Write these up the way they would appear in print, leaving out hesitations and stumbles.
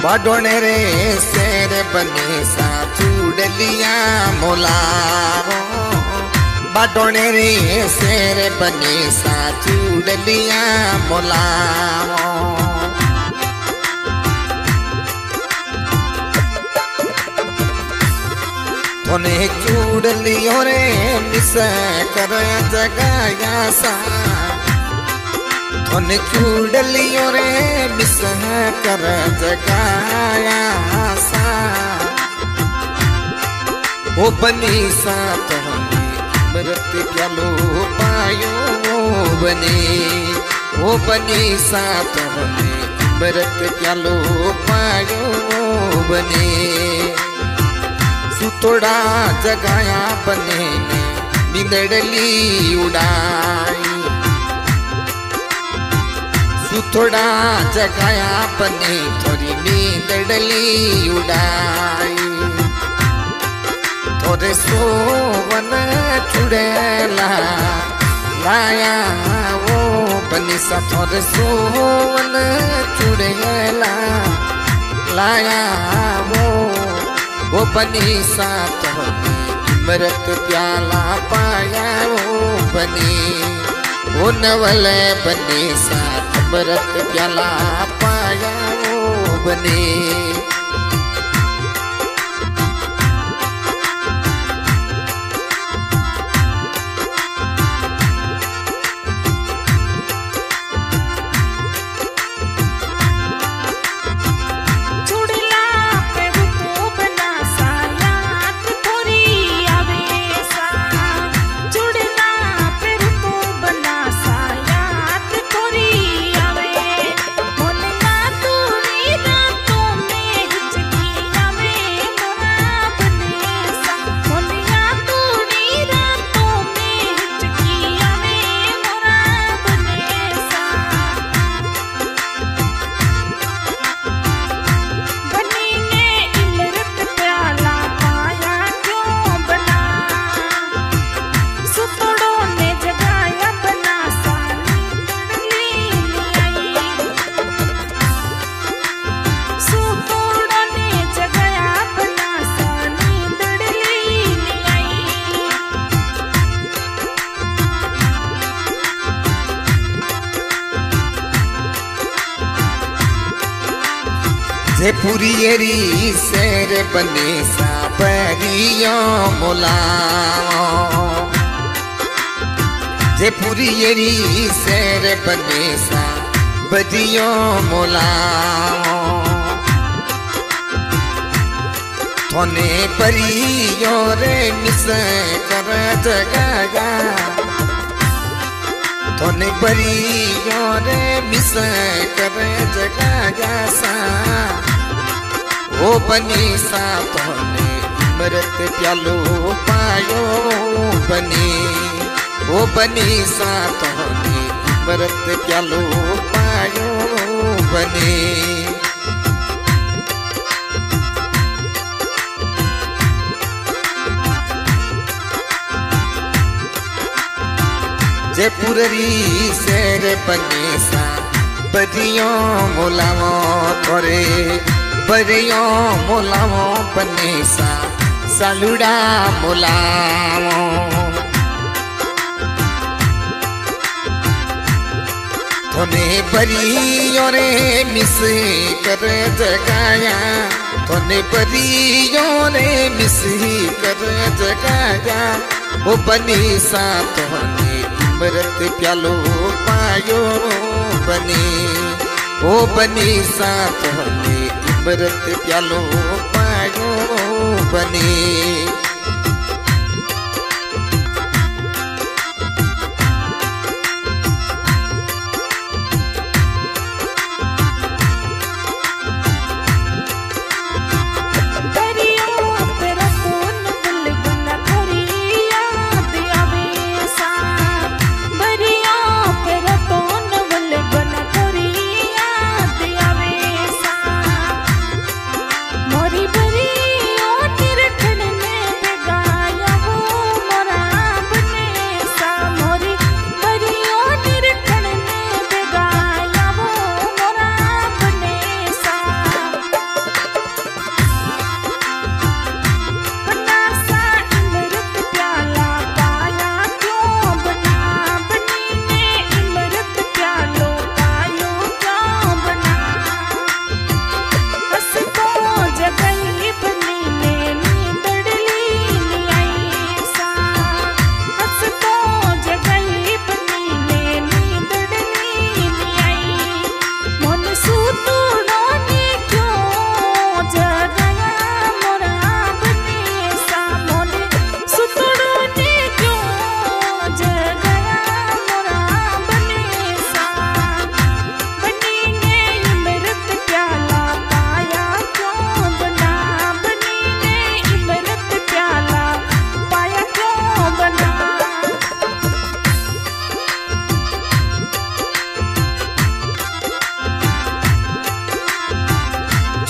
बाडोने रे शेर बने सा चूड़लिया मोलारो बाडोने रे शेर बने सा चूड़लिया मोलारो थोने चूड़लियो रे मिस कर जगाया सा थोने चूड़लियो रे मिस कर जगाया सा ओ बनी सा तोहने अमृत प्यालो पायो बने ओ बनी सा तोहने अमृत प्यालो पायो बने सुतोड़ा जगाया बने ने निंदड़ली उड़ाई सुतोड़ा जगाया बने थोड़ी निंदड़ली उड़ाई थोड़े सोवन चुड़ैला लाया वो बनी सा थोड़े सोवन चुड़ैला लाया वो बनी सा तोहने अमृत प्याला पाया वो बनी वो नवल बनी सा अमृत प्याला पाया वो बनी जयपुरियरी शेर बने सा परियो मोलाओ जयपुरियरी शेर बने सा परियो मोलाओ थोने परियो रे मिस कर जगाया थोने परियो रे मिस कर जगाया सा ओ बनी सा तोहने अमृत प्यालो पायो बनी ओ बनी सा तोहने अमृत प्यालो पायो बनी जयपुरी शेर बने सा बदियो मोलावो थोरे बरियो मोलावो बने सा सालुड़ा मोलावो थोने बरियो रे मिस कर जगाया थोने बरियो रे मिस कर जगाया वो बनी सा तोहने अमृत प्यालो पायो बनी ओ बनी सा तोहने अमृत प्यालो पायो बनी मोरी बरी ओ तिरखन में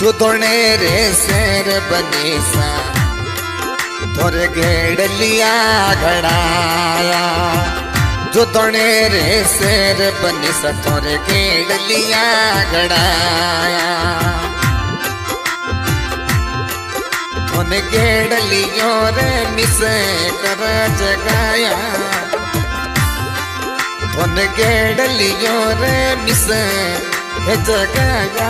जो धोने रे शेर बने सा थोरे घेड़ लिया घड़ाया जो धोने रे शेर बने सा थोरे घेड़ लिया घड़ाया थोने घेड़ लियो रे मिसे कर जगाया थोने घेड़ लियो रे मिसे जगाया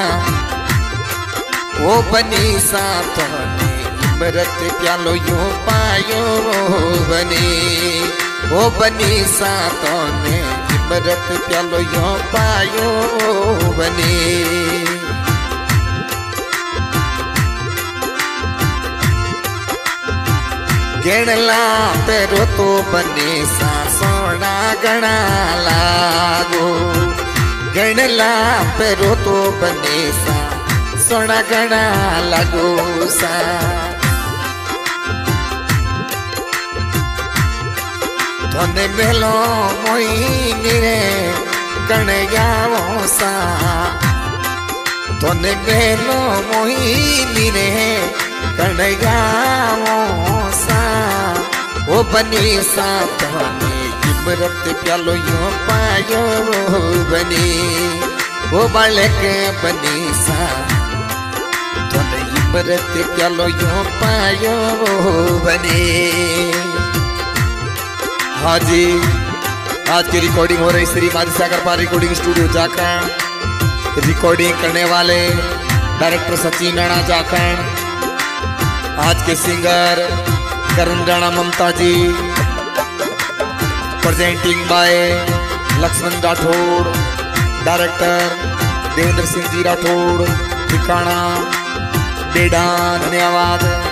वो बनी सा थोने इमरत प्यालो यो पायो बनी वो बनी सा थोने इमरत प्यालो यो पायो बनी गेणला पेरो तो बने सा सोना गणा लागो गेणला पेरो तो बने सा सोना गणा लागो सा थोने मेलो मोहिनी रे गणयावो सा थोने मेलो मोहिनी रे गणयावो सा वो बनी सा थोने इमरत प्यालो यो पायो बनी वो बालक बनी सा थोने इमरत प्यालो यो पायो बनी। हाँ जी, आज की रिकॉर्डिंग हो रही श्री मादी सागर पार रिकॉर्डिंग स्टूडियो जाखड़। रिकॉर्डिंग करने वाले डायरेक्टर सचिन राणा जाखड़। आज के singer Karan Rana Mamta ji. Presenting by Laxman Rathore. Director Devendra Singh ji Rathore. ठिकाना डेडा। धन्यवाद।